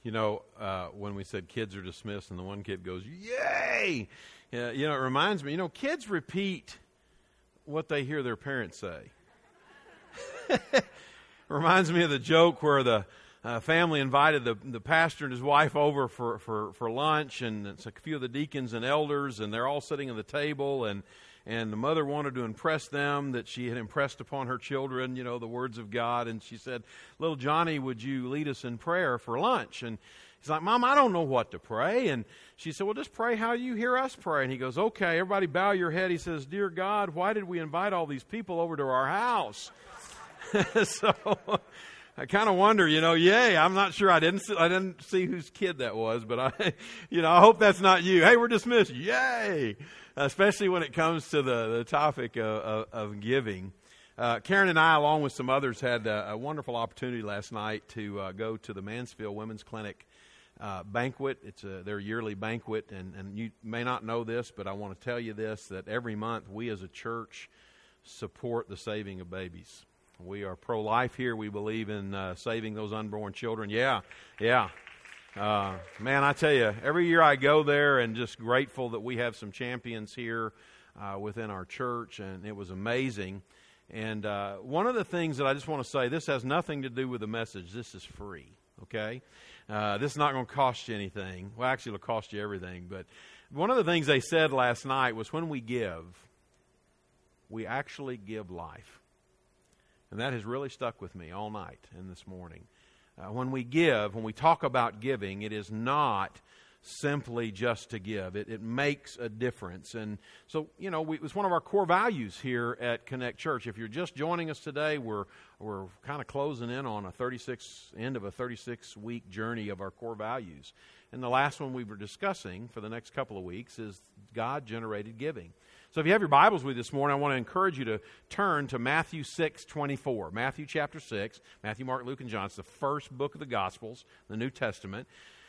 When we said kids are dismissed and the one kid goes, yay! It reminds me, kids repeat what they hear their parents say. Reminds me of the joke where the family invited the pastor and his wife over for lunch, and it's a few of the deacons and elders, and they're all sitting at the table, and the mother wanted to impress them that she had impressed upon her children, the words of God. And she said, little Johnny, would you lead us in prayer for lunch? And he's like, Mom, I don't know what to pray. And she said, well, just pray how you hear us pray. And he goes, okay, everybody bow your head. He says, dear God, why did we invite all these people over to our house? So I kind of wonder, yay, I'm not sure. I didn't see whose kid that was, but I hope that's not you. Hey, we're dismissed. Yay. Especially when it comes to the topic of giving. Karen and I, along with some others, had a wonderful opportunity last night to go to the Mansfield Women's Clinic banquet. It's their yearly banquet, and you may not know this, but I want to tell you this, that every month we as a church support the saving of babies. We are pro-life here. We believe in saving those unborn children. Yeah. Man, I tell you, every year I go there and just grateful that we have some champions here within our church, and it was amazing. And one of the things that I just want to say, this has nothing to do with the message. This is free, okay? This is not going to cost you anything. Well, actually, it'll cost you everything. But one of the things they said last night was when we give, we actually give life. And that has really stuck with me all night and this morning. When we give, when we talk about giving, it is not simply just to give. It makes a difference. And so, it's one of our core values here at Connect Church. If you're just joining us today, we're kind of closing in on end of a 36-week journey of our core values. And the last one we were discussing for the next couple of weeks is God-generated giving. So if you have your Bibles with you this morning, I want to encourage you to turn to Matthew 6:24. Matthew chapter 6, Matthew, Mark, Luke, and John. It's the first book of the Gospels, the New Testament.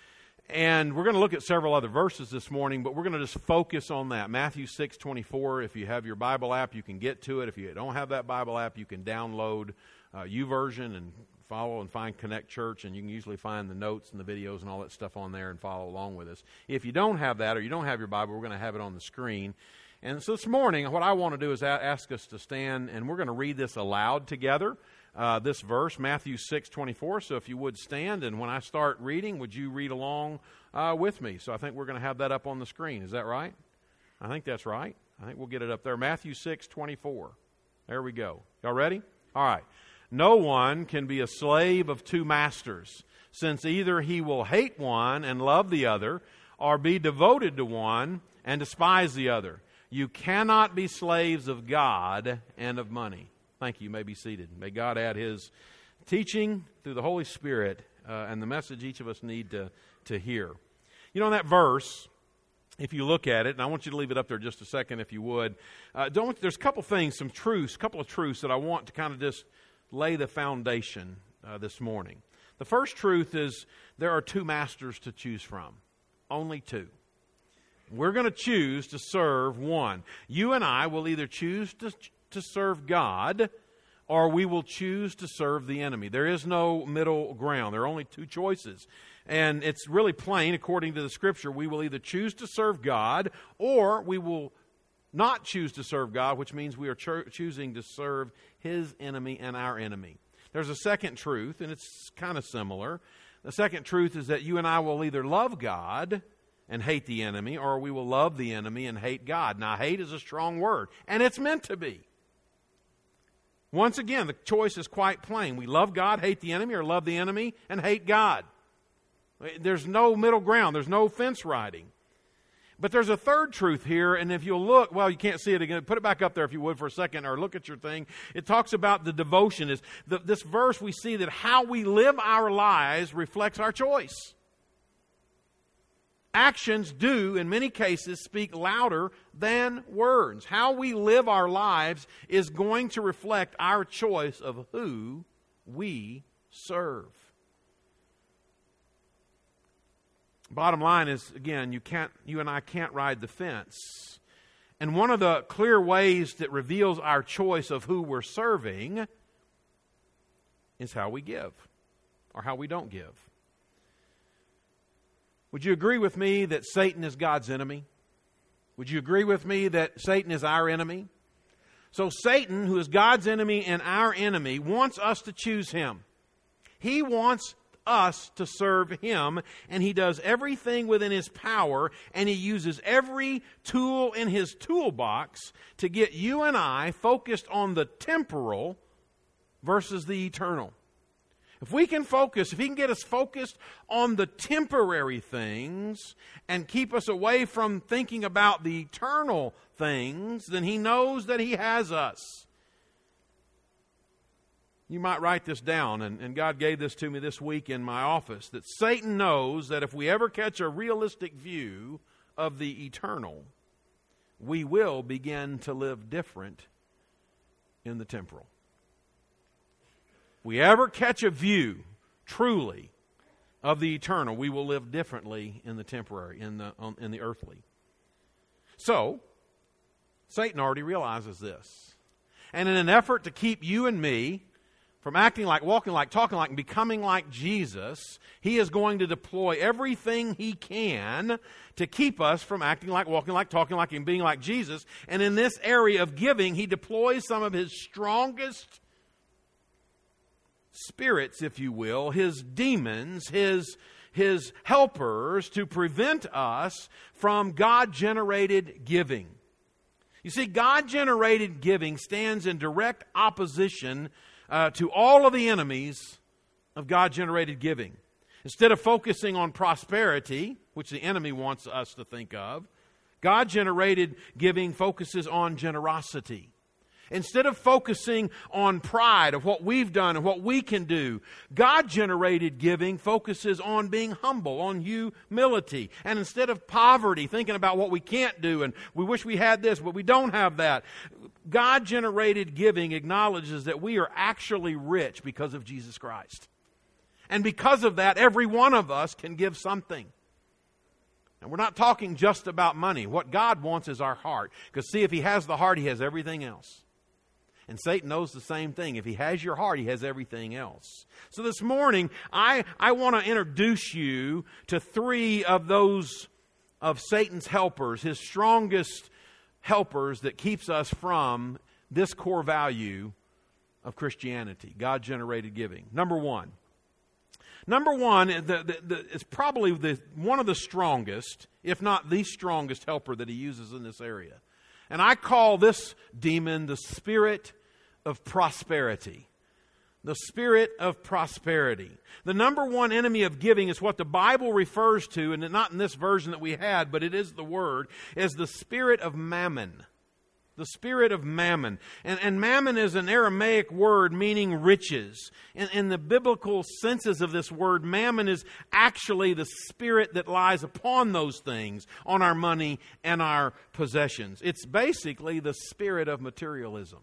And we're going to look at several other verses this morning, but we're going to just focus on that. Matthew 6:24. If you have your Bible app, you can get to it. If you don't have that Bible app, you can download YouVersion and follow and find Connect Church, and you can usually find the notes and the videos and all that stuff on there and follow along with us. If you don't have that or you don't have your Bible, we're going to have it on the screen. And so this morning, what I want to do is ask us to stand, and we're going to read this aloud together, this verse, Matthew 6:24. So if you would stand, and when I start reading, would you read along with me? So I think we're going to have that up on the screen. Is that right? I think that's right. I think we'll get it up there. Matthew 6:24. There we go. Y'all ready? All right. No one can be a slave of two masters, since either he will hate one and love the other, or be devoted to one and despise the other. You cannot be slaves of God and of money. Thank you. You may be seated. May God add His teaching through the Holy Spirit and the message each of us need to hear. In that verse, if you look at it, and I want you to leave it up there just a second if you would, there's a couple things, a couple of truths that I want to kind of just lay the foundation this morning. The first truth is there are two masters to choose from. Only two. We're going to choose to serve one. You and I will either choose to serve God, or we will choose to serve the enemy. There is no middle ground. There are only two choices. And it's really plain, according to the Scripture. We will either choose to serve God, or we will not choose to serve God, which means we are choosing to serve His enemy and our enemy. There's a second truth, and it's kind of similar. The second truth is that you and I will either love God and hate the enemy, or we will love the enemy and hate God. Now, hate is a strong word, and it's meant to be. Once again, the choice is quite plain. We love God, hate the enemy, or love the enemy and hate God. There's no middle ground. There's no fence riding. But there's a third truth here, and if you'll look, well, you can't see it again. Put it back up there if you would for a second, or look at your thing. It talks about the devotion. This verse, we see that how we live our lives reflects our choice. Actions do, in many cases, speak louder than words. How we live our lives is going to reflect our choice of who we serve. Bottom line is, again, you and I can't ride the fence. And one of the clear ways that reveals our choice of who we're serving is how we give, or how we don't give. Would you agree with me that Satan is God's enemy? Would you agree with me that Satan is our enemy? So Satan, who is God's enemy and our enemy, wants us to choose him. He wants us to serve him, and he does everything within his power, and he uses every tool in his toolbox to get you and I focused on the temporal versus the eternal. If he can get us focused on the temporary things and keep us away from thinking about the eternal things, then he knows that he has us. You might write this down, and God gave this to me this week in my office, that Satan knows that if we ever catch a realistic view of the eternal, we will begin to live different in the temporal. We ever catch a view, truly, of the eternal, we will live differently in the temporary, in the earthly. So, Satan already realizes this. And in an effort to keep you and me from acting like, walking like, talking like, and becoming like Jesus, he is going to deploy everything he can to keep us from acting like, walking like, talking like, and being like Jesus. And in this area of giving, he deploys some of his strongest spirits, if you will, his demons, his helpers, to prevent us from God-generated giving. You see, God-generated giving stands in direct opposition to all of the enemies of God-generated giving. Instead of focusing on prosperity, which the enemy wants us to think of, God-generated giving focuses on generosity. Instead of focusing on pride of what we've done and what we can do, God-generated giving focuses on being humble, on humility. And instead of poverty, thinking about what we can't do and we wish we had this, but we don't have that, God-generated giving acknowledges that we are actually rich because of Jesus Christ. And because of that, every one of us can give something. And we're not talking just about money. What God wants is our heart. Because see, if he has the heart, he has everything else. And Satan knows the same thing. If he has your heart, he has everything else. So this morning, I want to introduce you to three of those of Satan's helpers, his strongest helpers that keeps us from this core value of Christianity, God-generated giving. Number one is probably one of the strongest, if not the strongest helper that he uses in this area. And I call this demon the spirit of prosperity. The spirit of prosperity. The number one enemy of giving is what the Bible refers to, and not in this version that we had, but it is the word, as the spirit of mammon. The spirit of mammon. And mammon is an Aramaic word meaning riches. In the biblical senses of this word, mammon is actually the spirit that lies upon those things, on our money and our possessions. It's basically the spirit of materialism.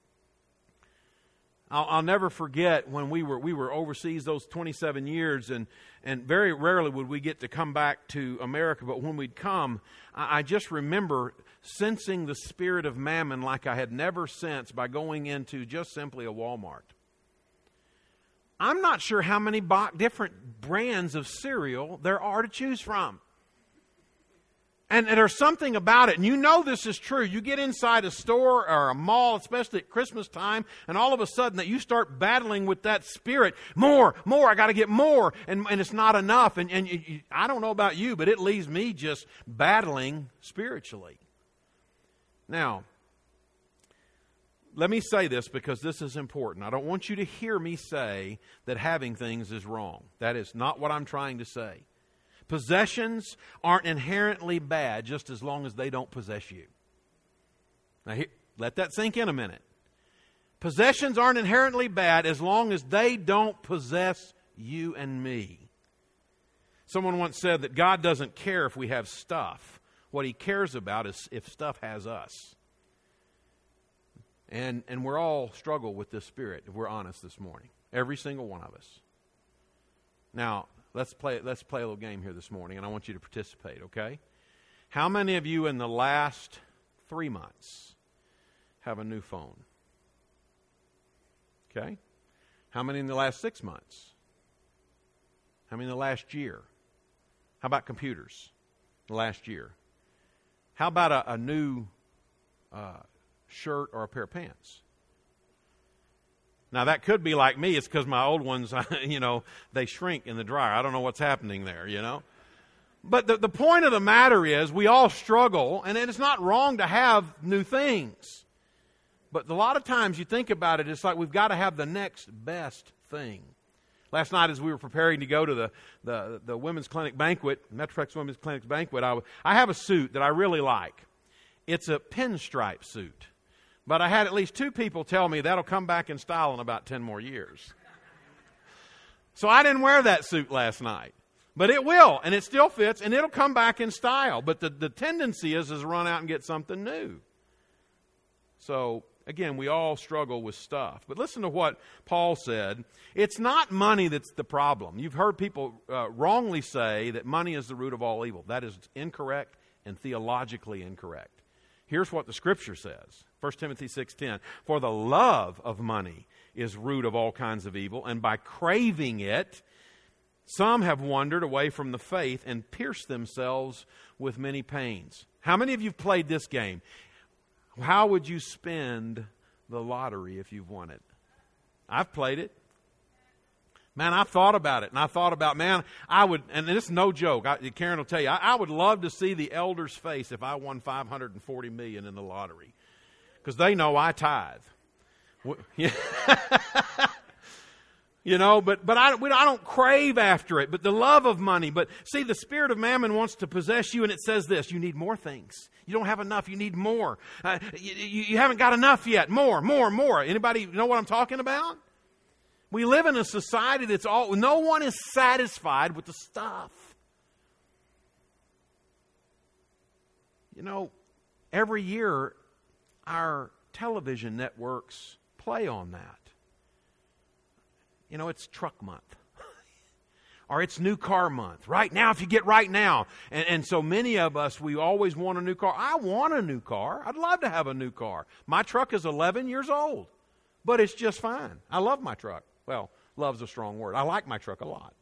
I'll never forget when we were overseas those 27 years, and very rarely would we get to come back to America, but when we'd come, I just remember sensing the spirit of mammon like I had never sensed by going into just simply a Walmart. I'm not sure how many different brands of cereal there are to choose from. And there's something about it, and you know this is true. You get inside a store or a mall, especially at Christmas time, and all of a sudden that you start battling with that spirit. More, I got to get more, and it's not enough. And I don't know about you, but it leaves me just battling spiritually. Now, let me say this because this is important. I don't want you to hear me say that having things is wrong. That is not what I'm trying to say. Possessions aren't inherently bad just as long as they don't possess you. Now, let that sink in a minute. Possessions aren't inherently bad as long as they don't possess you and me. Someone once said that God doesn't care if we have stuff. What he cares about is if stuff has us. And we're all struggle with this spirit, if we're honest this morning. Every single one of us. Now, let's play a little game here this morning, and I want you to participate, okay? How many of you in the last 3 months have a new phone? Okay? How many in the last 6 months? How many in the last year? How about computers last year? How about a new shirt or a pair of pants? Now, that could be like me. It's because my old ones, they shrink in the dryer. I don't know what's happening there, But the point of the matter is we all struggle, and it's not wrong to have new things. But a lot of times you think about it, it's like we've got to have the next best thing. Last night as we were preparing to go to the women's clinic banquet, Metroplex Women's Clinic banquet, I have a suit that I really like. It's a pinstripe suit. But I had at least 2 people tell me that'll come back in style in about 10 more years. So I didn't wear that suit last night. But it will, and it still fits, and it'll come back in style. But the tendency is to run out and get something new. So, again, we all struggle with stuff. But listen to what Paul said. It's not money that's the problem. You've heard people wrongly say that money is the root of all evil. That is incorrect and theologically incorrect. Here's what the Scripture says. 1 Timothy 6:10, for the love of money is root of all kinds of evil, and by craving it, some have wandered away from the faith and pierced themselves with many pains. How many of you have played this game? How would you spend the lottery if you've won it? I've played it. Man, I thought about it, and I thought about, I would, and it's no joke, Karen will tell you, I would love to see the elders' face if I won $540 million in the lottery. Because they know I tithe. But I don't crave after it. But the love of money. But see, the spirit of mammon wants to possess you, and it says this: you need more things. You don't have enough. You need more. You haven't got enough yet. More. Anybody know what I'm talking about? We live in a society that's no one is satisfied with the stuff. Every year, our television networks play on that. It's truck month. Or it's new car month. Right now, if you get right now. And so many of us, we always want a new car. I want a new car. I'd love to have a new car. My truck is 11 years old. But it's just fine. I love my truck. Well, love's a strong word. I like my truck a lot.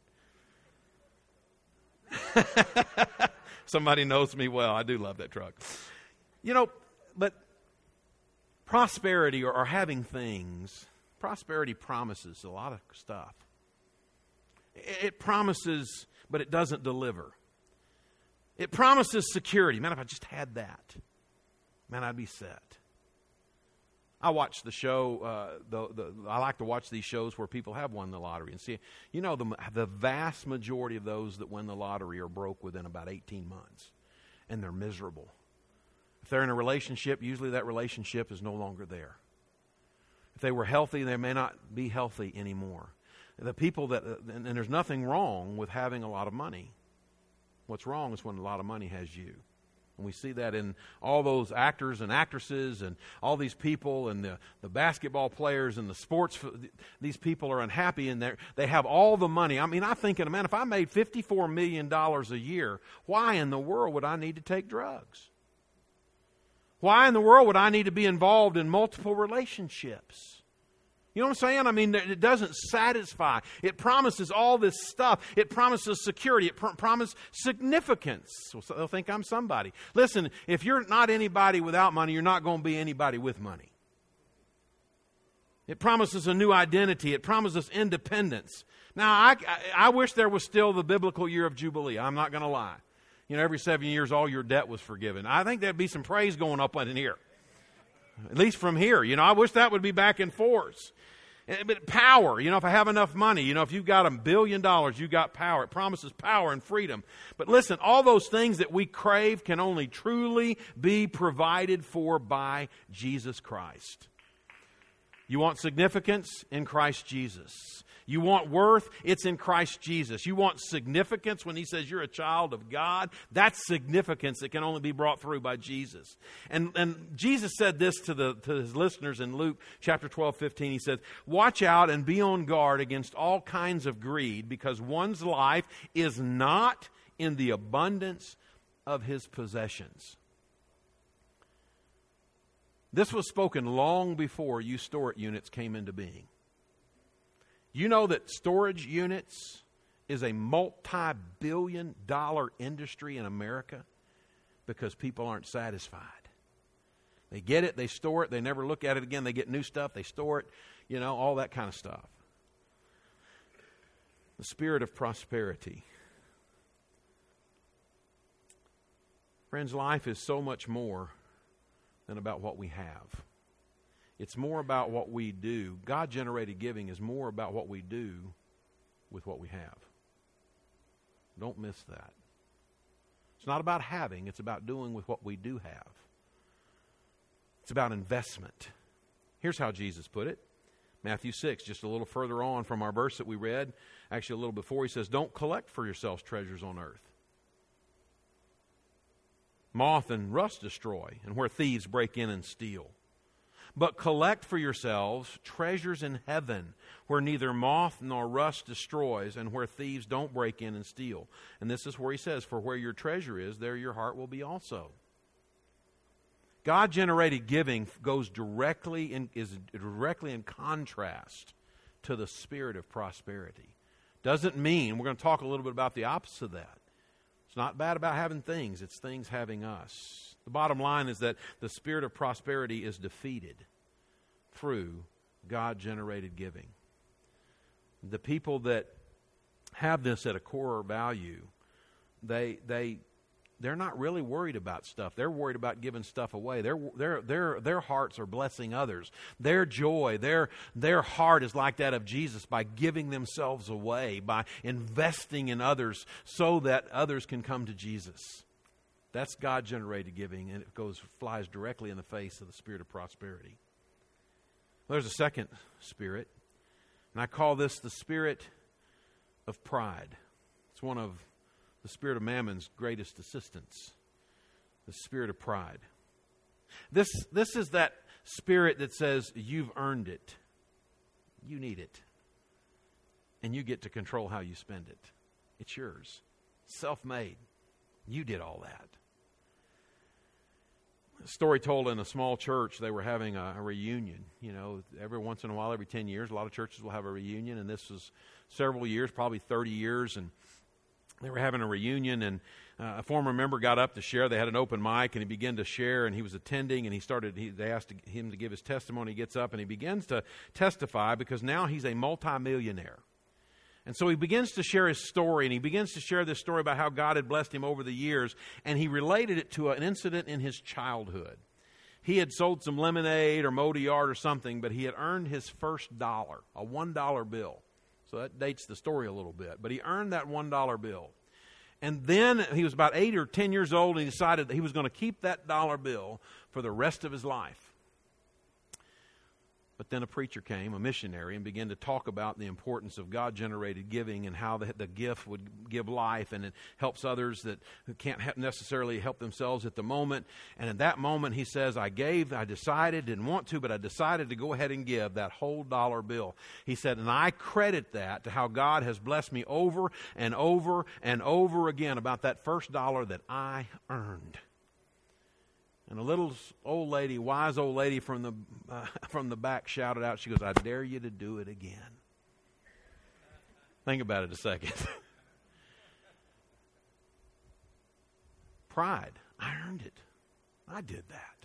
Somebody knows me well. I do love that truck. But prosperity or having things, prosperity promises a lot of stuff. It promises, but it doesn't deliver. It promises security. Man, if I just had that, I'd be set. I watch the show, I like to watch these shows where people have won the lottery. And see, the vast majority of those that win the lottery are broke within about 18 months. And they're miserable. If they're in a relationship, usually that relationship is no longer there. If they were healthy, they may not be healthy anymore. The people and there's nothing wrong with having a lot of money. What's wrong is when a lot of money has you. And we see that in all those actors and actresses and all these people and the basketball players and the sports. These people are unhappy and they have all the money. I'm thinking, if I made $54 million a year, why in the world would I need to take drugs? Why in the world would I need to be involved in multiple relationships? You know what I'm saying? It doesn't satisfy. It promises all this stuff. It promises security. It promises significance. So they'll think I'm somebody. Listen, if you're not anybody without money, you're not going to be anybody with money. It promises a new identity. It promises independence. Now, I wish there was still the biblical year of Jubilee. I'm not going to lie. Every 7 years, all your debt was forgiven. I think there'd be some praise going up in here. At least from here. I wish that would be back in force. But power, if I have enough money, if you've got $1 billion, you've got power. It promises power and freedom. But listen, all those things that we crave can only truly be provided for by Jesus Christ. You want significance? In Christ Jesus. You want worth? It's in Christ Jesus. You want significance when He says you're a child of God? That's significance that can only be brought through by Jesus. And Jesus said this to His listeners in Luke chapter 12:15. He said, watch out and be on guard against all kinds of greed, because one's life is not in the abundance of his possessions. This was spoken long before you store it units came into being. You know that storage units is a multi-billion-dollar industry in America because people aren't satisfied. They get it, they store it, they never look at it again, they get new stuff, they store it, all that kind of stuff. The spirit of prosperity. Friends, life is so much more than about what we have. It's more about what we do. God-generated giving is more about what we do with what we have. Don't miss that. It's not about having, it's about doing with what we do have. It's about investment. Here's how Jesus put it. Matthew 6, just a little further on from our verse that we read, actually a little before, he says, don't collect for yourselves treasures on earth. Moth and rust destroy, and where thieves break in and steal. But collect for yourselves treasures in heaven, where neither moth nor rust destroys, and where thieves don't break in and steal. And this is where he says, for where your treasure is, there your heart will be also. God-generated giving is directly in contrast to the spirit of prosperity. Doesn't mean, we're going to talk a little bit about the opposite of that. It's not bad about having things, it's things having us. The bottom line is that the spirit of prosperity is defeated through God-generated giving. The people that have this at a core value, they're not really worried about stuff. They're worried about giving stuff away. Their hearts are blessing others. Their joy, their heart is like that of Jesus by giving themselves away, by investing in others so that others can come to Jesus. That's God-generated giving, and it flies directly in the face of the spirit of prosperity. Well, there's a second spirit, and I call this the spirit of pride. It's one of the spirit of Mammon's greatest assistants, the spirit of pride. This is that spirit that says, you've earned it, you need it, and you get to control how you spend it. It's yours. Self-made. You did all that. A story told in a small church, they were having a reunion. Every once in a while, every 10 years, a lot of churches will have a reunion, and this was several years, probably 30 years, and they were having a reunion, and a former member got up to share. They had an open mic, and he began to share, and he was attending, and they asked him to give his testimony. He gets up, and he begins to testify because now he's a multimillionaire. And so he begins to share his story, and he begins to share this story about how God had blessed him over the years, and he related it to an incident in his childhood. He had sold some lemonade or mowed a yard or something, but he had earned his first dollar, a $1 bill. So that dates the story a little bit. But he earned that $1 bill. And then he was about 8 or 10 years old, and he decided that he was going to keep that dollar bill for the rest of his life. But then a preacher came, a missionary, and began to talk about the importance of God-generated giving and how the gift would give life, and it helps others that who can't necessarily help themselves at the moment. And at that moment, he says, I decided, didn't want to, but I decided to go ahead and give that whole dollar bill. He said, and I credit that to how God has blessed me over and over and over again about that first dollar that I earned. And a little old lady, wise old lady from the back shouted out, she goes, I dare you to do it again. Think about it a second. Pride. I earned it. I did that.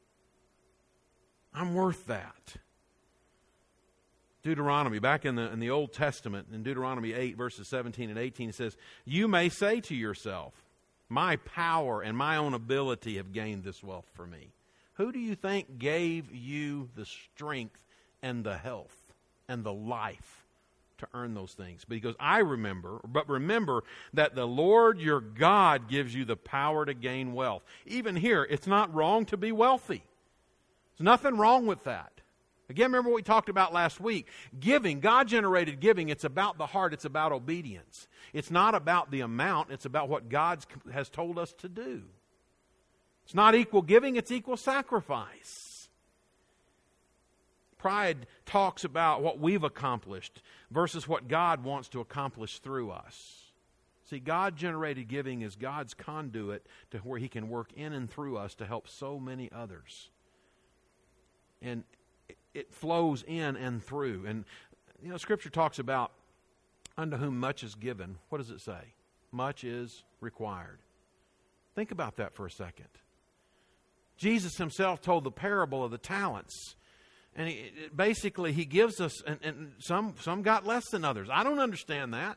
I'm worth that. Deuteronomy, back in the Old Testament, in Deuteronomy 8, verses 17 and 18, it says, you may say to yourself, my power and my own ability have gained this wealth for me. Who do you think gave you the strength and the health and the life to earn those things? But he goes, but remember that the Lord your God gives you the power to gain wealth. Even here, it's not wrong to be wealthy. There's nothing wrong with that. Again, remember what we talked about last week. Giving, God-generated giving, it's about the heart. It's about obedience. It's not about the amount. It's about what God has told us to do. It's not equal giving. It's equal sacrifice. Pride talks about what we've accomplished versus what God wants to accomplish through us. See, God-generated giving is God's conduit to where He can work in and through us to help so many others. And it flows in and through. And, Scripture talks about Unto whom much is given, what does it say? Much is required. Think about that for a second. Jesus himself told the parable of the talents. And basically he gives us, and some got less than others. I don't understand that.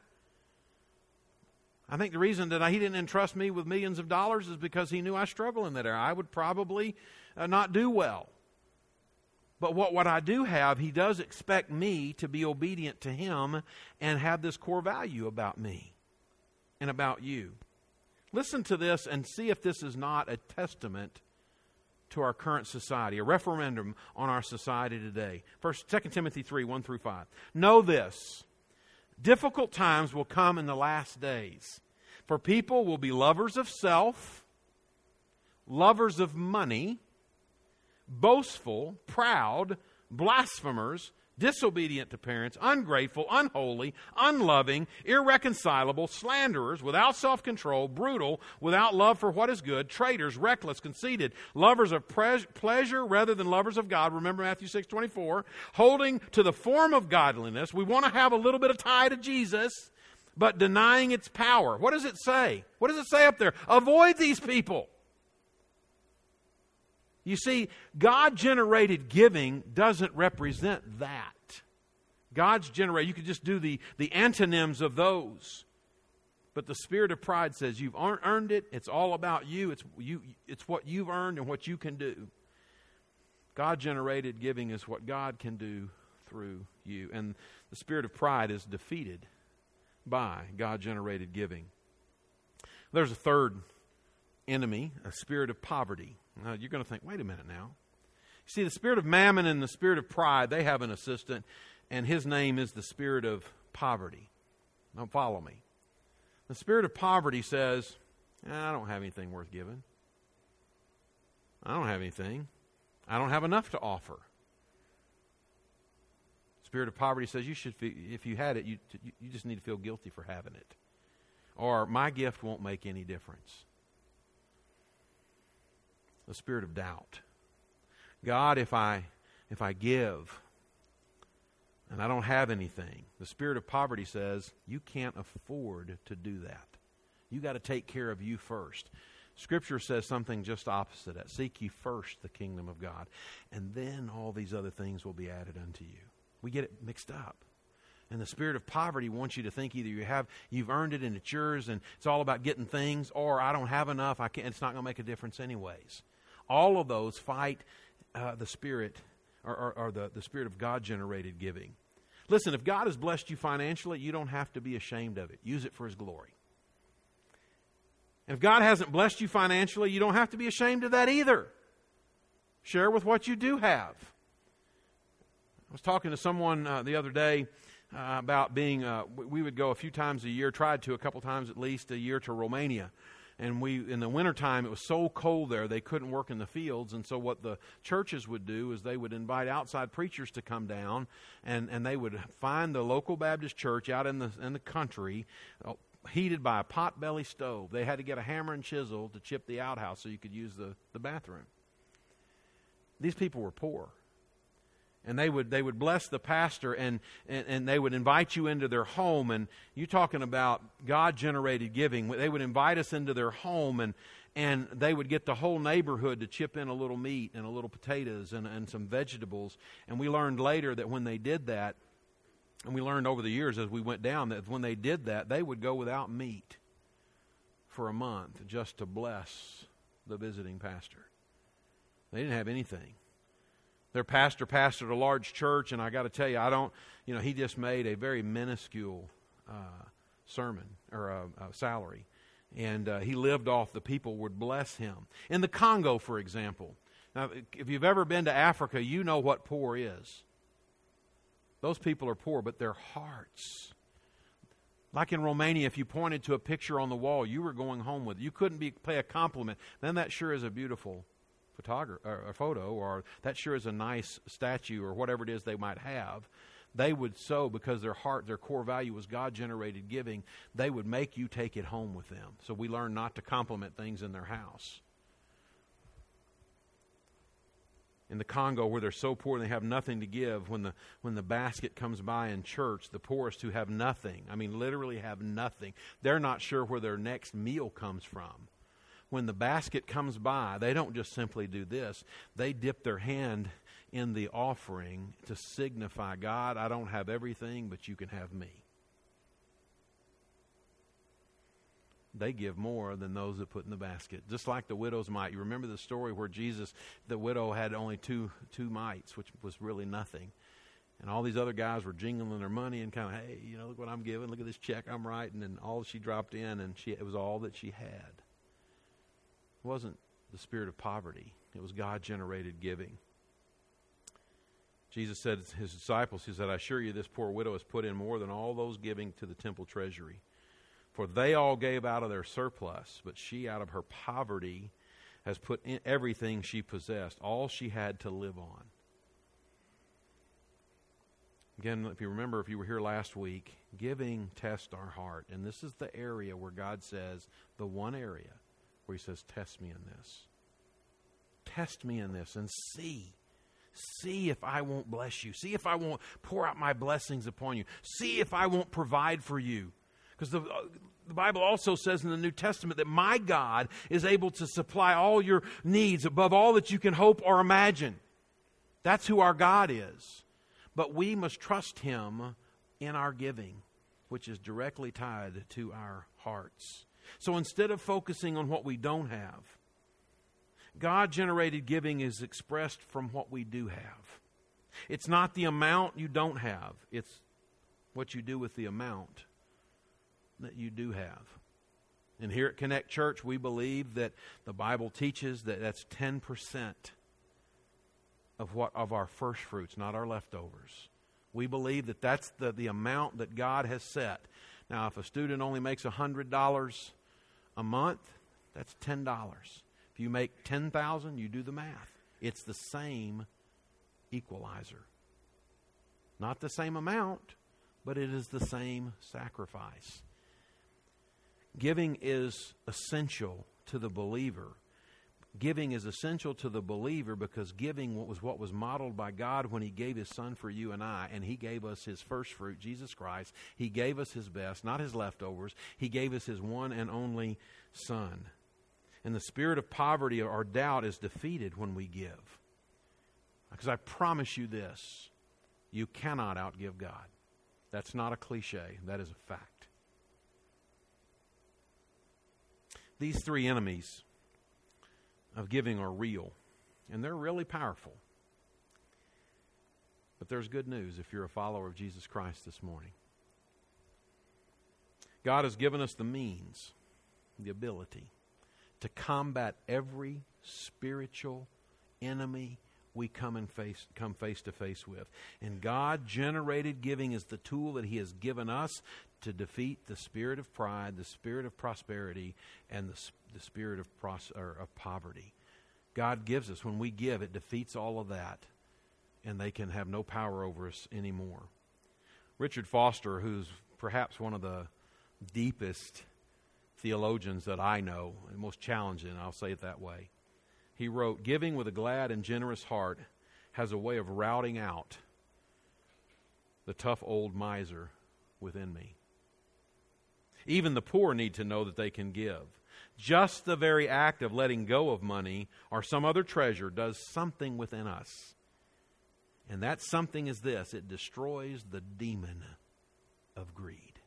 I think the reason that he didn't entrust me with millions of dollars is because he knew I struggle in that area. I would probably not do well. But what I do have, he does expect me to be obedient to him and have this core value about me and about you. Listen to this and see if this is not a testament to our current society, a referendum on our society today. 2 Timothy 3, 1 through 5. Know this, difficult times will come in the last days, for people will be lovers of self, lovers of money, boastful, proud, blasphemers, disobedient to parents, ungrateful, unholy, unloving, irreconcilable, slanderers, without self-control, brutal, without love for what is good, traitors, reckless, conceited, lovers of pleasure rather than lovers of God. Remember Matthew 6:24, holding to the form of godliness. We want to have a little bit of tie to Jesus, but denying its power. What does it say? What does it say up there? Avoid these people. You see, God-generated giving doesn't represent that. God's generated, you could just do the antonyms of those. But the spirit of pride says you've earned it. It's all about you. It's what you've earned and what you can do. God-generated giving is what God can do through you. And the spirit of pride is defeated by God-generated giving. There's a third enemy, a spirit of poverty. Now, you're going to think, wait a minute now. You see, the spirit of mammon and the spirit of pride, they have an assistant, and his name is the spirit of poverty. Now, follow me. The spirit of poverty says, I don't have anything worth giving. I don't have anything. I don't have enough to offer. Spirit of poverty says, you should, if you had it, you just need to feel guilty for having it. Or, my gift won't make any difference. The spirit of doubt. God, if I give and I don't have anything, the spirit of poverty says you can't afford to do that. You got to take care of you first. Scripture says something just opposite that. Seek ye first the kingdom of God, and then all these other things will be added unto you. We get it mixed up. And the spirit of poverty wants you to think either you've earned it and it's yours and it's all about getting things, or I don't have enough, it's not going to make a difference anyways. All of those fight the spirit or the spirit of God-generated giving. Listen, if God has blessed you financially, you don't have to be ashamed of it. Use it for His glory. And if God hasn't blessed you financially, you don't have to be ashamed of that either. Share with what you do have. I was talking to someone the other day about being, we would go a few times a year, tried to a couple times at least a year to Romania. And in the wintertime, it was so cold there, they couldn't work in the fields. And so what the churches would do is they would invite outside preachers to come down, and they would find the local Baptist church out in the country, heated by a potbelly stove. They had to get a hammer and chisel to chip the outhouse so you could use the bathroom. These people were poor. And they would bless the pastor, and they would invite you into their home. And you're talking about God-generated giving. They would invite us into their home, and they would get the whole neighborhood to chip in a little meat and a little potatoes and some vegetables. And we learned later that when they did that, and we learned over the years as we went down, that when they did that, they would go without meat for a month just to bless the visiting pastor. They didn't have anything. Their pastor pastored a large church, and I got to tell you, he just made a very minuscule sermon or salary, and he lived off the people would bless him. In the Congo, for example, now if you've ever been to Africa, you know what poor is. Those people are poor, but their hearts. Like in Romania, if you pointed to a picture on the wall, you were going home with it. You couldn't pay a compliment. Then that sure is a beautiful photo, or that sure is a nice statue, or whatever it is they might have. They would sow because their heart, their core value was God-generated giving. They would make you take it home with them. So we learn not to compliment things in their house. in the Congo where they're so poor and they have nothing to give, when the basket comes by in church, the poorest who have nothing, I mean literally have nothing, they're not sure where their next meal comes from. When the basket comes by, they don't just simply do this. They dip their hand in the offering to signify, God, I don't have everything, but you can have me. They give more than those that put in the basket. Just like the widow's mite. You remember the story where the widow had only two mites, which was really nothing. And all these other guys were jingling their money and kind of, hey, look what I'm giving. Look at this check I'm writing. And all she dropped in, and it was all that she had. It wasn't the spirit of poverty. It was God-generated giving. Jesus said to his disciples, he said, I assure you this poor widow has put in more than all those giving to the temple treasury. For they all gave out of their surplus, but she out of her poverty has put in everything she possessed, all she had to live on. Again, if you remember, if you were here last week, giving tests our heart. And this is the area where God says, the one area where he says, test me in this. Test me in this and see. See if I won't bless you. See if I won't pour out my blessings upon you. See if I won't provide for you. Because the Bible also says in the New Testament that my God is able to supply all your needs above all that you can hope or imagine. That's who our God is. But we must trust Him in our giving, which is directly tied to our hearts. So instead of focusing on what we don't have, God-generated giving is expressed from what we do have. It's not the amount you don't have. It's what you do with the amount that you do have. And here at Connect Church, we believe that the Bible teaches that that's 10% of our first fruits, not our leftovers. We believe that that's the amount that God has set. Now, if a student only makes $100 a month, that's $10. If you make $10,000, you do the math. It's the same equalizer. Not the same amount, but it is the same sacrifice. Giving is essential to the believer. Giving is essential to the believer because giving was what was modeled by God when He gave His Son for you and I, and He gave us His first fruit, Jesus Christ. He gave us His best, not His leftovers. He gave us His one and only Son. And the spirit of poverty or doubt is defeated when we give. Because I promise you this, you cannot outgive God. That's not a cliche. That is a fact. These three enemies of giving are real, and they're really powerful. But there's good news if you're a follower of Jesus Christ this morning. God has given us the means, the ability, to combat every spiritual enemy we come face to face with. And God-generated giving is the tool that He has given us to defeat the spirit of pride, the spirit of prosperity, and the spirit of poverty. God gives us. When we give, it defeats all of that, and they can have no power over us anymore. Richard Foster, who's perhaps one of the deepest theologians that I know, and most challenging, I'll say it that way, he wrote, "Giving with a glad and generous heart has a way of routing out the tough old miser within me. Even the poor need to know that they can give. Just the very act of letting go of money or some other treasure does something within us. And that something is this: it destroys the demon of greed."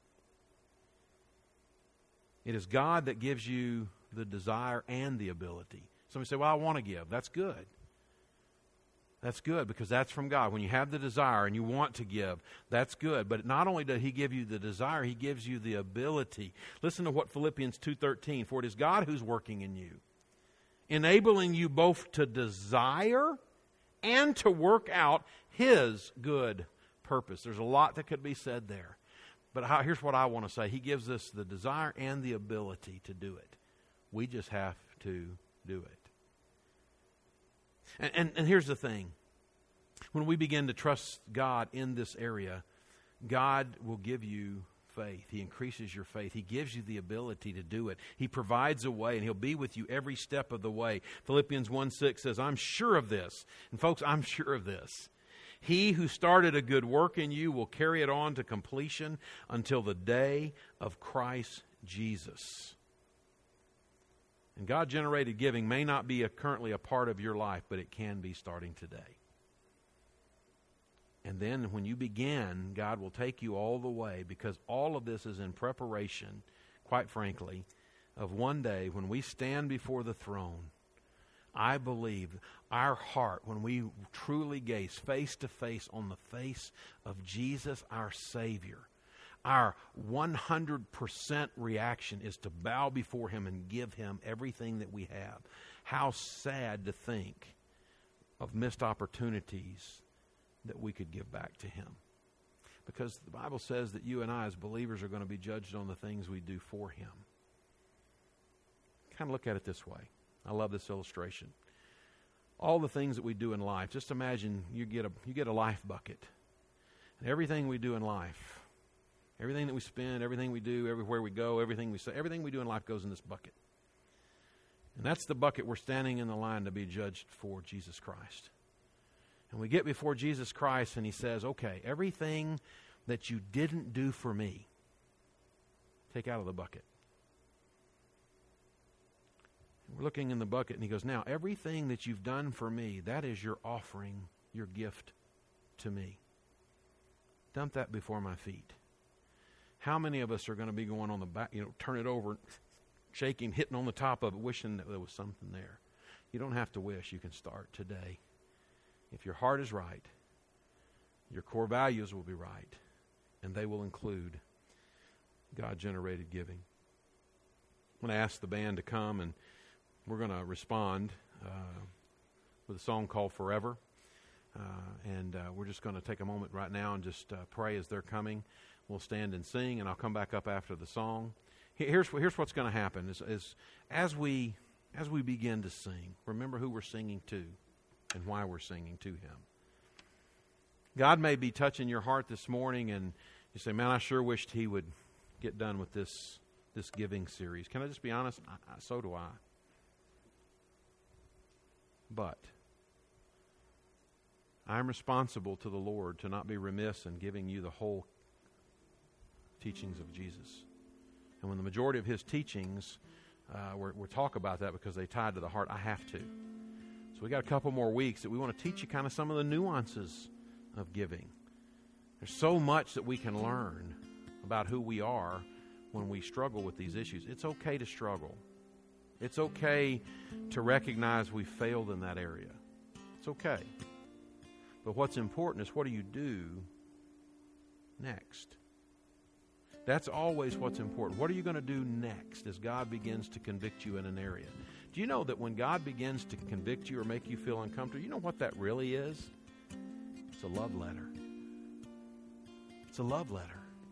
It is God that gives you the desire and the ability. Somebody say, well, I want to give. That's good. That's good because that's from God. When you have the desire and you want to give, that's good. But not only does He give you the desire, He gives you the ability. Listen to what Philippians 2:13, "For it is God who's working in you, enabling you both to desire and to work out His good purpose." There's a lot that could be said there. But here's what I want to say. He gives us the desire and the ability to do it. We just have to do it. And here's the thing. When we begin to trust God in this area, God will give you faith. He increases your faith. He gives you the ability to do it. He provides a way, and He'll be with you every step of the way. Philippians 1:6 says, I'm sure of this. And folks, I'm sure of this. He who started a good work in you will carry it on to completion until the day of Christ Jesus. And God-generated giving may not be currently a part of your life, but it can be starting today. And then when you begin, God will take you all the way, because all of this is in preparation, quite frankly, of one day when we stand before the throne. I believe our heart, when we truly gaze face to face on the face of Jesus, our Savior, our 100% reaction is to bow before Him and give Him everything that we have. How sad to think of missed opportunities that we could give back to Him. Because the Bible says that you and I as believers are going to be judged on the things we do for Him. Kind of look at it this way. I love this illustration. All the things that we do in life, just imagine you get a life bucket. And everything we do in life, everything that we spend, everything we do, everywhere we go, everything we say, everything we do in life goes in this bucket. And that's the bucket we're standing in the line to be judged for Jesus Christ. And we get before Jesus Christ and He says, okay, everything that you didn't do for me, take out of the bucket. We're looking in the bucket and He goes, now everything that you've done for me, that is your offering, your gift to me. Dump that before my feet. How many of us are going to be going on the back, turn it over, shaking, hitting on the top of it, wishing that there was something there? You don't have to wish. You can start today. If your heart is right, your core values will be right, and they will include God-generated giving. I'm going to ask the band to come, and we're going to respond with a song called Forever. And we're just going to take a moment right now and just pray as they're coming. We'll stand and sing, and I'll come back up after the song. Here's what's going to happen. As we begin to sing, remember who we're singing to and why we're singing to Him. God may be touching your heart this morning, and you say, man, I sure wished He would get done with this giving series. Can I just be honest? So do I. But I'm responsible to the Lord to not be remiss in giving you the whole teachings of Jesus. And when the majority of His teachings, we'll talk about that because they tied to the heart, I have to. So we got a couple more weeks that we want to teach you kind of some of the nuances of giving. There's so much that we can learn about who we are when we struggle with these issues. It's okay to struggle. It's okay to recognize we failed in that area. It's okay. But what's important is, what do you do next? That's always what's important. What are you going to do next as God begins to convict you in an area? Do you know that when God begins to convict you or make you feel uncomfortable, you know what that really is? It's a love letter. It's a love letter.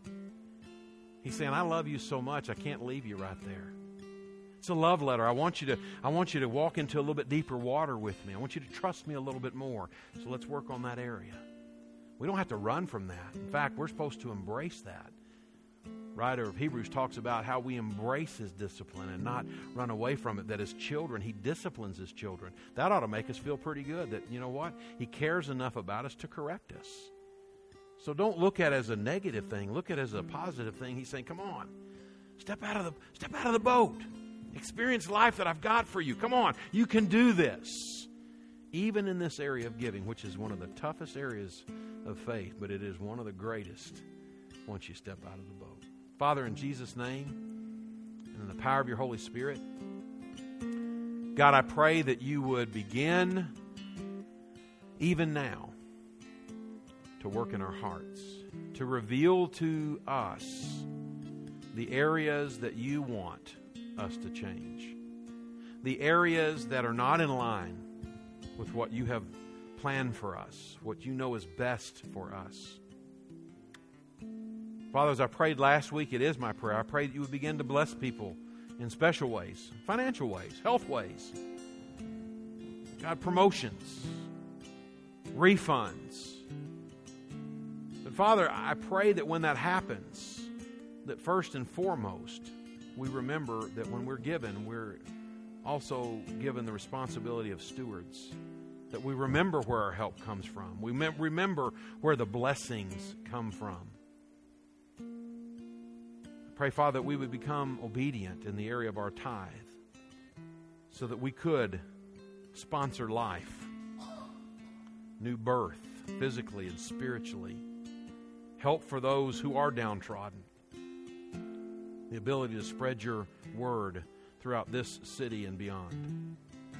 He's saying, I love you so much, I can't leave you right there. It's a love letter. I want you to walk into a little bit deeper water with me. I want you to trust me a little bit more. So let's work on that area. We don't have to run from that. In fact, we're supposed to embrace that. Writer of Hebrews talks about how we embrace His discipline and not run away from it, that as children, He disciplines His children. That ought to make us feel pretty good that, you know what? He cares enough about us to correct us. So don't look at it as a negative thing. Look at it as a positive thing. He's saying, come on, step out of the boat. Experience life that I've got for you. Come on, you can do this. Even in this area of giving, which is one of the toughest areas of faith, but it is one of the greatest once you step out of the boat. Father, in Jesus' name, and in the power of your Holy Spirit, God, I pray that you would begin, even now, to work in our hearts, to reveal to us the areas that you want us to change, the areas that are not in line with what you have planned for us, what you know is best for us. Father, as I prayed last week, it is my prayer. I pray that you would begin to bless people in special ways, financial ways, health ways. God, promotions, refunds. But Father, I pray that when that happens, that first and foremost, we remember that when we're given, we're also given the responsibility of stewards. That we remember where our help comes from. We remember where the blessings come from. I pray, Father, that we would become obedient in the area of our tithe so that we could sponsor life, new birth, physically and spiritually, help for those who are downtrodden, the ability to spread your word throughout this city and beyond.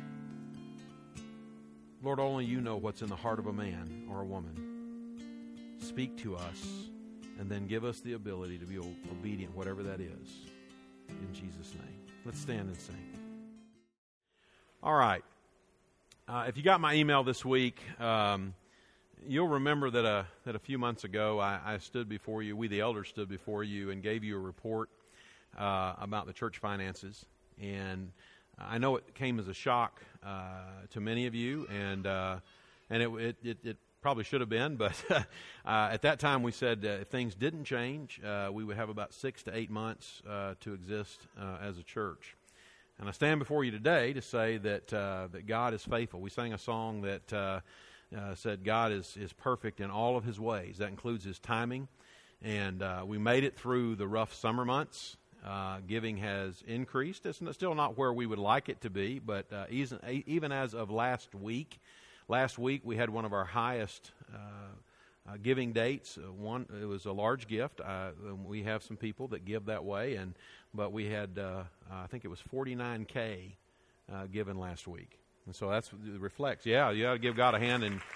Lord, only you know what's in the heart of a man or a woman. Speak to us and then give us the ability to be obedient, whatever that is. In Jesus' name. Let's stand and sing. All right. If you got my email this week, you'll remember that a few months ago I stood before you, we the elders stood before you and gave you a report about the church finances. And I know it came as a shock to many of you, and it probably should have been, but at that time we said if things didn't change, we would have about 6 to 8 months to exist as a church. And I stand before you today to say that God is faithful. We sang a song that said God is perfect in all of His ways. That includes His timing, and we made it through the rough summer months. Giving has increased. It's still not where we would like it to be, but even as of last week we had one of our highest giving dates. It was a large gift. We have some people that give that way, but we had I think it was $49,000 given last week, and so it reflects. Yeah, you got to give God a hand. And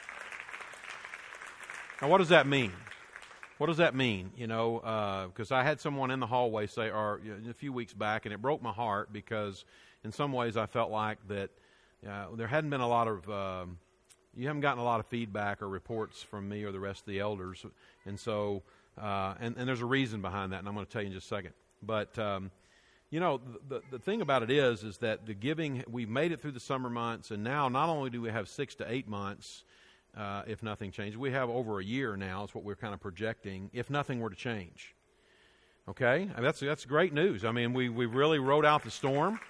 now, what does that mean? What does that mean? Because I had someone in the hallway say, a few weeks back, and it broke my heart because in some ways I felt like that there hadn't been a lot of, you haven't gotten a lot of feedback or reports from me or the rest of the elders. And so, and there's a reason behind that, and I'm going to tell you in just a second. But, the thing about it is that the giving, we've made it through the summer months, and now not only do we have 6 to 8 months, if nothing changes. We have over a year now. Is what we're kind of projecting if nothing were to change. Okay? And that's great news. I mean, we really rode out the storm.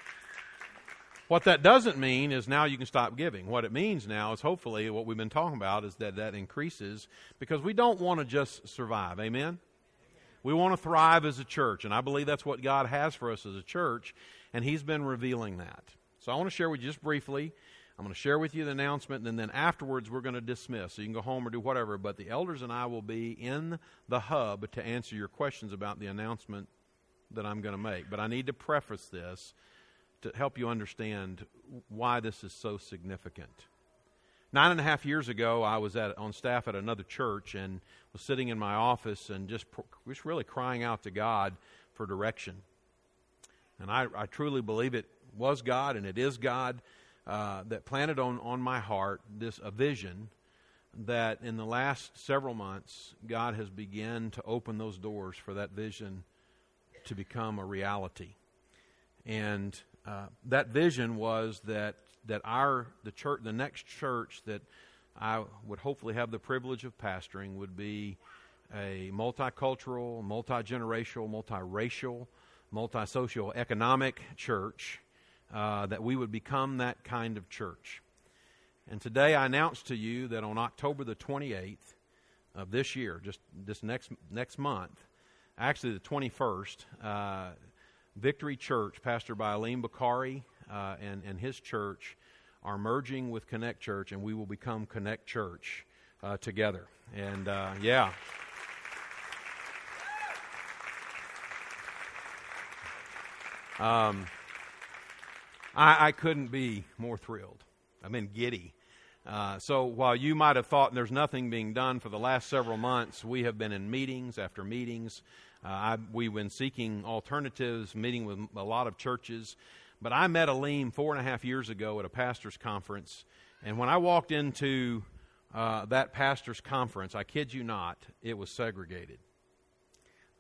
What that doesn't mean is now you can stop giving. What it means now is hopefully what we've been talking about is that increases because we don't want to just survive. Amen? We want to thrive as a church, and I believe that's what God has for us as a church, and He's been revealing that. So I want to share with you just briefly. I'm going to share with you the announcement, and then afterwards we're going to dismiss. So you can go home or do whatever, but the elders and I will be in the hub to answer your questions about the announcement that I'm going to make. But I need to preface this to help you understand why this is so significant. 9.5 years ago, I was on staff at another church and was sitting in my office and just really crying out to God for direction. And I truly believe it was God and it is God. That planted on my heart a vision that in the last several months God has begun to open those doors for that vision to become a reality. And that vision was that the church, the next church that I would hopefully have the privilege of pastoring would be a multicultural, multi-generational, multiracial, multi-socioeconomic church. That we would become that kind of church. And today I announce to you that on October the 28th of this year, just this next month, actually the 21st, Victory Church, pastored by Aleem Bukhari and his church, are merging with Connect Church, and we will become Connect Church together. And yeah. I couldn't be more thrilled. I've been giddy. So while you might have thought there's nothing being done for the last several months, we have been in meetings after meetings. We've been seeking alternatives, meeting with a lot of churches. But I met Aleem 4.5 years ago at a pastor's conference. And when I walked into that pastor's conference, I kid you not, it was segregated.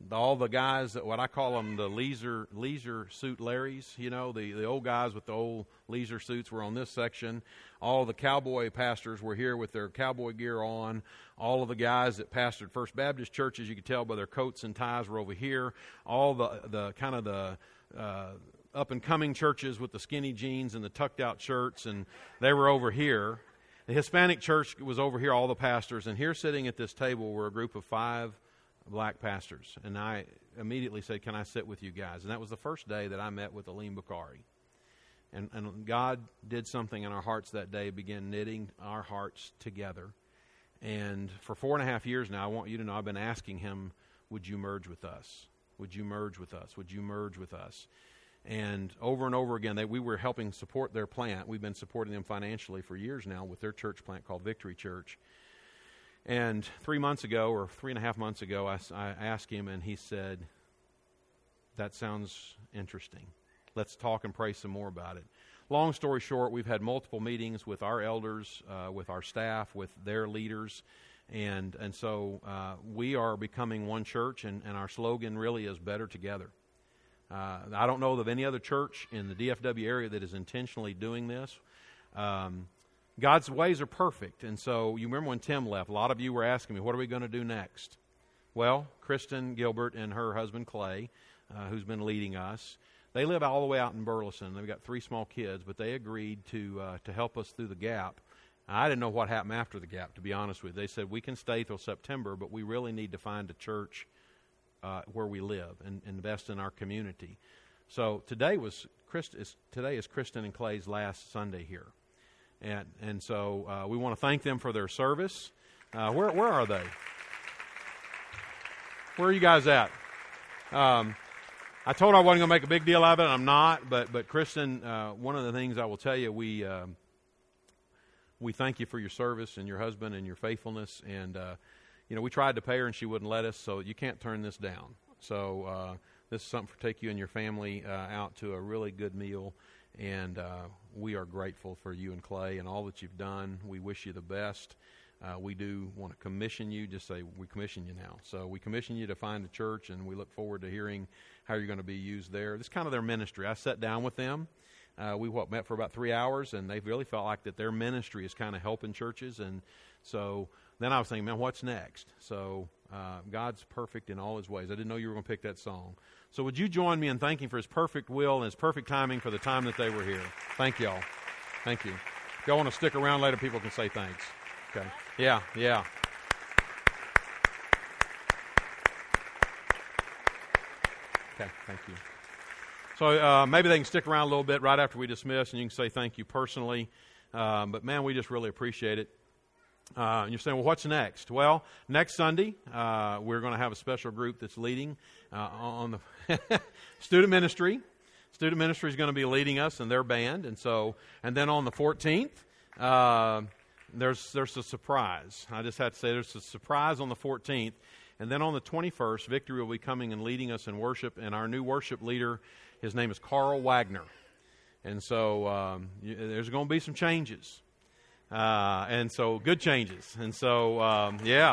all the guys that what I call them the leisure suit Larrys, the old guys with the old leisure suits were on this section. All the cowboy pastors were here with their cowboy gear on. All of the guys that pastored First Baptist churches, you could tell by their coats and ties, were over here. All the kind of the up and coming churches with the skinny jeans and the tucked out shirts, and they were over here. The Hispanic church was over here, all the pastors, and here sitting at this table were a group of 5 black pastors. And I immediately said, can I sit with you guys? And that was the first day that I met with Aleem Bukhari. And God did something in our hearts that day, began knitting our hearts together. And for 4.5 years now, I want you to know I've been asking him, would you merge with us? Would you merge with us? Would you merge with us? And over again, we were helping support their plant. We've been supporting them financially for years now with their church plant called Victory Church. And 3 months ago, or 3.5 months ago, I asked him, and he said, that sounds interesting. Let's talk and pray some more about it. Long story short, we've had multiple meetings with our elders, with our staff, with their leaders, and so we are becoming one church, and our slogan really is Better Together. I don't know of any other church in the DFW area that is intentionally doing this. God's ways are perfect, and so you remember when Tim left, a lot of you were asking me, what are we going to do next? Well, Kristen Gilbert and her husband Clay, who's been leading us, they live all the way out in Burleson. They've got 3 small kids, but they agreed to help us through the gap. I didn't know what happened after the gap, to be honest with you. They said, we can stay till September, but we really need to find a church where we live and invest in our community. So today is Kristen and Clay's last Sunday here. And so we want to thank them for their service. Where are they? Where are you guys at? I told her I wasn't going to make a big deal of it, and I'm not. But Kristen, one of the things I will tell you, we thank you for your service and your husband and your faithfulness. And we tried to pay her, and she wouldn't let us. So you can't turn this down. So this is something for take you and your family out to a really good meal. And we are grateful for you and Clay and all that you've done. We wish you the best. We do want to commission you. Just say, we commission you now. So we commission you to find a church, and we look forward to hearing how you're going to be used there. This is kind of their ministry. I sat down with them. We met for about 3 hours, and they really felt like that their ministry is kind of helping churches. And so then I was thinking, man, what's next? So God's perfect in all his ways. I didn't know you were going to pick that song. So would you join me in thanking for his perfect will and his perfect timing for the time that they were here? Thank y'all. Thank you. If y'all want to stick around later, people can say thanks. Okay. Yeah. Okay, thank you. So maybe they can stick around a little bit right after we dismiss, and you can say thank you personally. But, man, we just really appreciate it. And you're saying, well, what's next? Well, next Sunday, we're going to have a special group that's leading on the student ministry. Student ministry is going to be leading us in their band. And then on the 14th, there's a surprise. I just had to say there's a surprise on the 14th. And then on the 21st, Victory will be coming and leading us in worship. And our new worship leader, his name is Carl Wagner. And so there's going to be some changes. And so good changes. And so,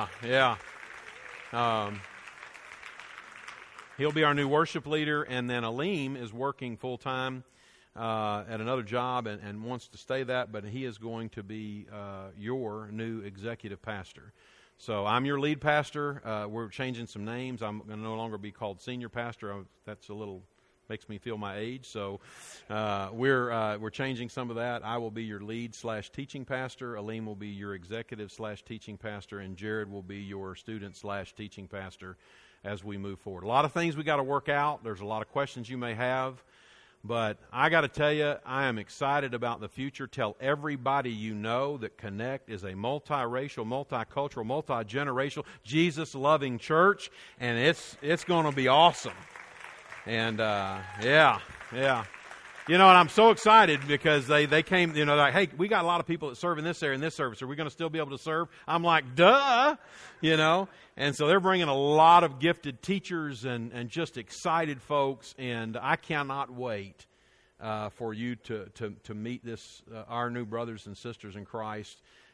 he'll be our new worship leader. And then Aleem is working full-time at another job and wants to stay that, but he is going to be your new executive pastor. So I'm your lead pastor. We're changing some names. I'm going to no longer be called senior pastor. That's a little makes me feel my age. So we're changing some of that. I will be your lead/teaching pastor. Aleem will be your executive/teaching pastor, and Jared will be your student/teaching pastor as we move forward. A lot of things we got to work out. There's a lot of questions you may have. But I got to tell you, I am excited about the future. Tell everybody you know that Connect is a multiracial, multicultural, multi-generational, Jesus-loving church, and it's going to be awesome. And yeah. You know, and I'm so excited because they came, like, hey, we got a lot of people that serve in this area in this service. Are we going to still be able to serve? I'm like, duh, And so they're bringing a lot of gifted teachers and just excited folks. And I cannot wait for you to meet our new brothers and sisters in Christ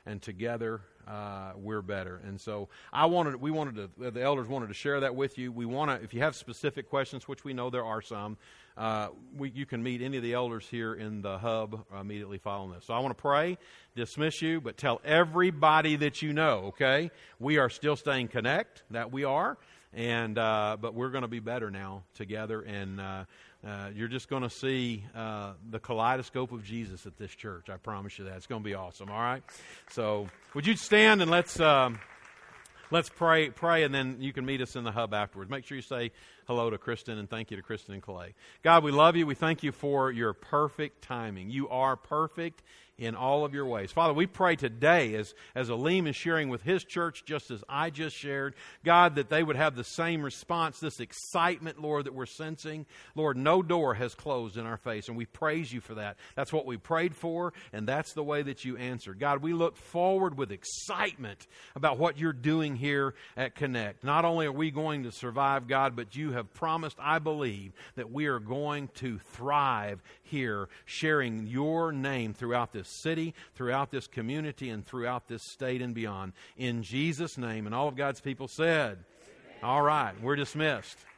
and together we're better. And so the elders wanted to share that with you. If you have specific questions, which we know there are some, you can meet any of the elders here in the hub immediately following this. So I want to pray, dismiss you, but tell everybody that you know, okay? We are still staying connect, that we are, and but we're going to be better now together, and you're just going to see the kaleidoscope of Jesus at this church. I promise you that. It's going to be awesome, all right? So would you stand and let's pray, and then you can meet us in the hub afterwards. Make sure you say hello to Kristen, and thank you to Kristen and Clay. God, we love you. We thank you for your perfect timing. You are perfect in all of your ways. Father, we pray today as Aleem is sharing with his church, just as I just shared, God, that they would have the same response, this excitement, Lord, that we're sensing. Lord, no door has closed in our face, and we praise you for that. That's what we prayed for, and that's the way that you answered. God, we look forward with excitement about what you're doing here at Connect. Not only are we going to survive, God, but you have promised, I believe, that we are going to thrive here, sharing your name throughout this city, throughout this community, and throughout this state and beyond. In Jesus' name, and all of God's people said, amen. All right, we're dismissed.